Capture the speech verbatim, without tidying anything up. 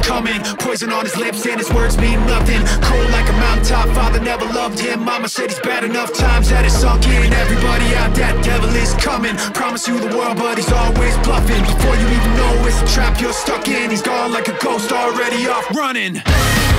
coming. Poison on his lips and his words mean nothing. Cold like a mountaintop, father never loved him. Mama said he's bad enough times that it's sunk in. Everybody out, that devil is coming. Promise you the world, but he's always bluffing. Before you even know it's a trap you're stuck in, he's gone like a ghost already off running.